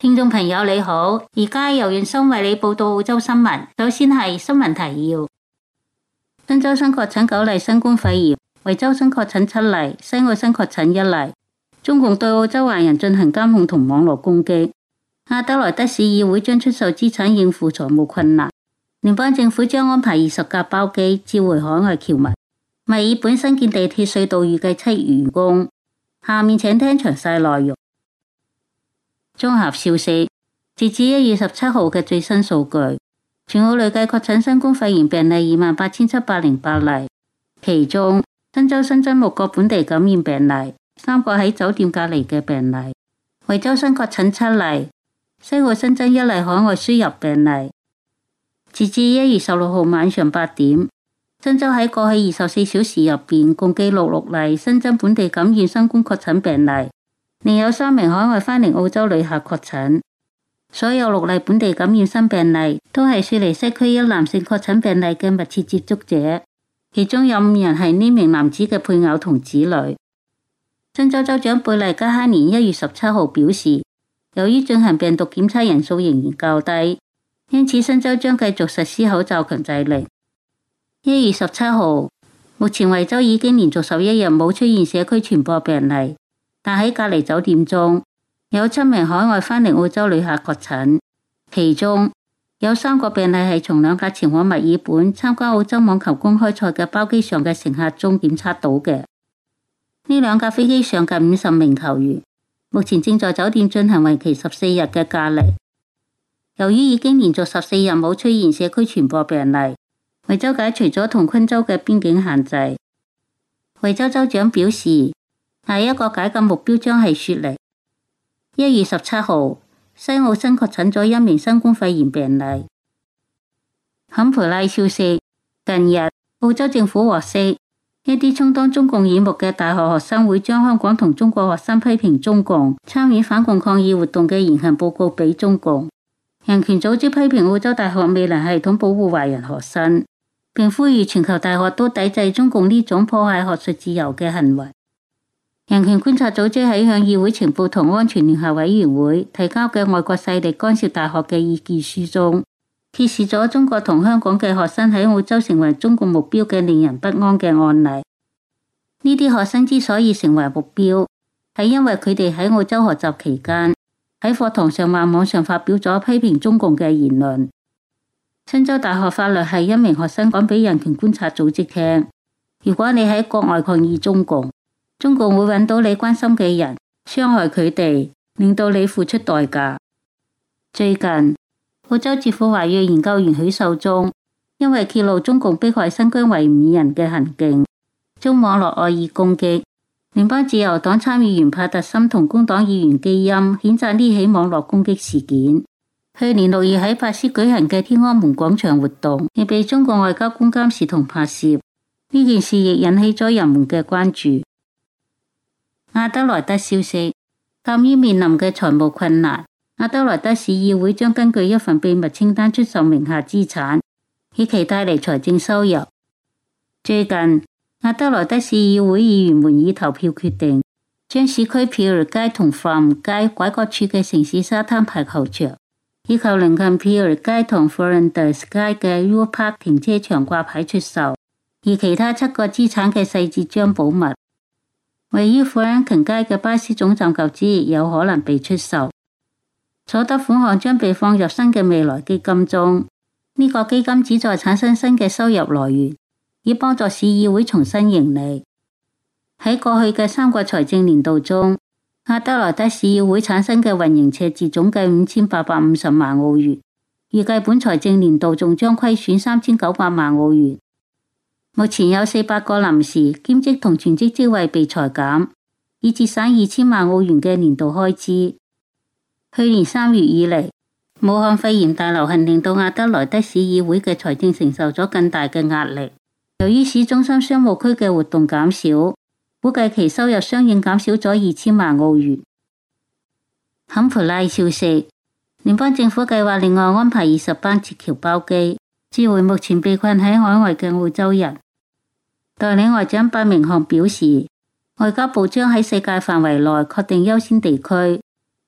聽眾朋友你好，而家由袁生為你報道澳洲新聞。首先係新聞提要：新州新確診9例新冠肺炎，維州新確診7例，西澳新確診1例。中共對澳洲華人進行監控同網絡攻擊。阿德萊德市議會將出售資產應付財務困難。聯邦政府將安排20架包機召回海外僑民。墨爾本新建地鐵隧道預計7月完工。下面請聽詳細內容。綜合消息，截至1月17號嘅最新數據，全澳累計確診新冠肺炎病例28,708例，其中新州新增6個本地感染病例，3個喺酒店隔離嘅病例。維州新確診7例，西澳新增1例海外輸入病例。截至1月16號晚上8點，新州喺過去24小時入邊共記錄6例新增本地感染新冠確診病例。另有3名海外返嚟澳洲旅客確診，所有6例本地感染新病例都係雪梨西區1男性確診病例嘅密切接觸者，其中有5人係呢名男子嘅配偶同子女。新州州長貝麗加哈年1月17號表示，由於進行病毒檢測人數仍然較低，因此新州將繼續實施口罩強制令。1月17號，目前維州已經連續11日冇出現社區傳播病例。但喺隔離酒店中，有7名海外返嚟澳洲旅客確診，其中有3個病例係從2架前往墨爾本參加澳洲網球公開賽嘅包機上嘅乘客中檢測到嘅。呢2架飛機上近50名球員，目前正在酒店進行為期14日嘅隔離。由於已經連續14日冇出現社區傳播病例，維州解除咗同昆州嘅邊境限制。維州州長表示，下一個解禁目標將係雪梨。1月17號，西澳新確診咗1名新冠肺炎病例。坎培拉消息，近日澳洲政府獲悉，一啲充當中共耳目嘅大學學生會將香港同中國學生批評中共參與反共抗議活動嘅言行報告俾中共。人權組織批評澳洲大學未能系統保護華人學生，並呼籲全球大學都抵制中共呢種破壞學術自由嘅行為。人權觀察組織喺向議會情報同安全聯合委員會提交嘅外國勢力干涉大學嘅意見書中，揭示咗中國同香港嘅學生喺澳洲成為中共目標嘅令人不安嘅案例。呢啲學生之所以成為目標，係因為佢哋喺澳洲學習期間喺課堂上或網上發表咗批評中共嘅言論。新州大學法律系1名學生講俾人權觀察組織聽，如果你喺國外抗議中共會揾到你關心嘅人，傷害佢哋，令到你付出代價。最近，澳洲智庫華裔研究員許秀忠因為揭露中共迫害新疆維吾爾人嘅行徑，遭網絡惡意攻擊。聯邦自由黨參議員帕特森同工黨議員基欽譴責呢起網絡攻擊事件。去年6月喺珀斯舉行嘅天安門廣場活動，亦被中共外交官監視同拍攝。呢件事亦引起咗人們嘅關注。阿德萊德消息，鑒於面臨嘅財務困難，阿德萊德市議會將根據一份秘密清單出售名下資產，以期帶嚟財政收入。最近，阿德萊德市議會議員們以投票決定，將市區皮爾街同 From 街拐角處嘅城市沙灘排球場，以及鄰近皮爾街同 Flinders 街嘅 U Park 停車場掛牌出售，而其他7個資產嘅細節將保密。位於富蘭肯街嘅巴士總站舊址亦有可能被出售，所得款項將被放入新嘅未來基金中。呢個基金旨在產生新嘅收入來源，以幫助市議會重新盈利。喺過去嘅3個財政年度中，阿德萊德市議會產生嘅運營赤字總計5850萬澳元，預計本財政年度仲將虧損3900萬澳元。目前有400個臨時、兼職同全職職位被裁減，以節省2000萬澳元嘅年度開支。去年3月以嚟，武漢肺炎大流行令到阿德萊德市議會嘅財政承受咗更大嘅壓力。由於市中心商務區嘅活動減少，估計其收入相應減少咗2000萬澳元。坎培拉消息，聯邦政府計劃另外安排20班撤僑包機，召回目前被困喺海外嘅澳洲人。代理外長白明翰表示，外交部將喺世界範圍內確定優先地區，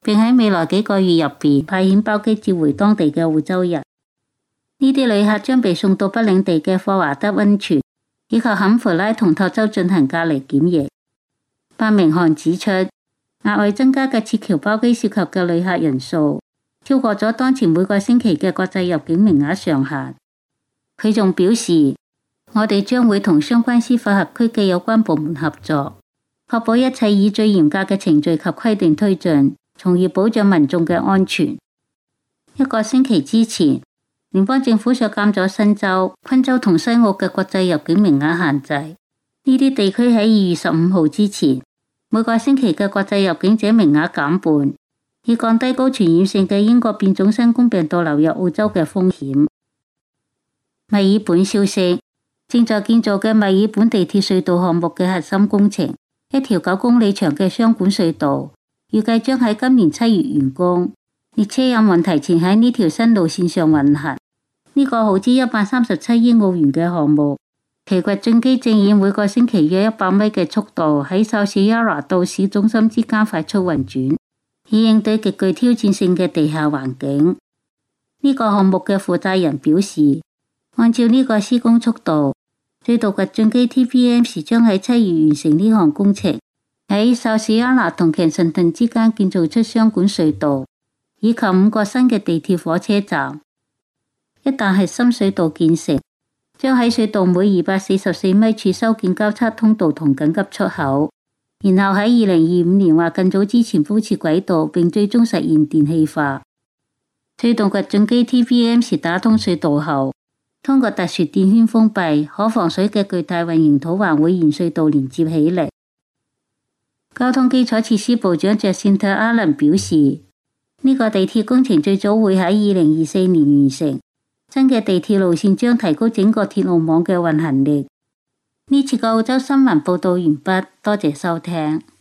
並喺未來幾個月入邊派遣包機接回當地嘅澳洲人。呢啲旅客將被送到北領地嘅霍華德溫泉以及坎培拉同托州進行隔離檢疫。伯明翰指出，額外增加嘅撤僑包機涉及嘅旅客人數超過咗當前每個星期嘅國際入境名額上限。佢仲表示，我哋將會同相關司法轄區嘅有關部門合作，確保一切以最嚴格嘅程序及規定推進，從而保障民眾嘅安全。一個星期之前，聯邦政府削減咗新州、昆州同西澳嘅國際入境名額限制。呢啲地區喺2月15號之前，每個星期嘅國際入境者名額減半，以降低高傳染性嘅英國變種新冠病毒流入澳洲嘅風險。墨爾本消息，正在建造嘅墨爾本地鐵隧道項目嘅核心工程，一條9公里長嘅雙管隧道，預計將喺今年7月完工。列車有望提前喺呢條新路線上運行。呢個耗資137億澳元嘅項目，其掘進機正以每個星期約100米嘅速度喺索士亞拿到市中心之間快速運轉，以應對極具挑戰性嘅地下環境。呢個項目嘅負責人表示，按照呢個施工速度，隧道掘進機 TPM 將喺7月完成呢項工程，喺索士亞拿同強森頓之間建造出雙管隧道，以及5個新嘅地鐵火車站。一旦核心隧道建成，將喺隧道每244米處修建交叉通道同緊急出口，然後喺2025年或更早之前鋪設軌道，並最終實現電氣化。隧道掘進機 TPM 打通隧道後，通過特殊電圈封閉、可防水嘅巨大混凝土環會沿隧道連接起嚟。交通基礎設施部長Jacinta Allen表示，呢個地鐵工程最早會喺2024年完成。新嘅地鐵路線將提高整個鐵路網嘅運行力。呢次嘅澳洲新聞報道完畢，多謝收聽。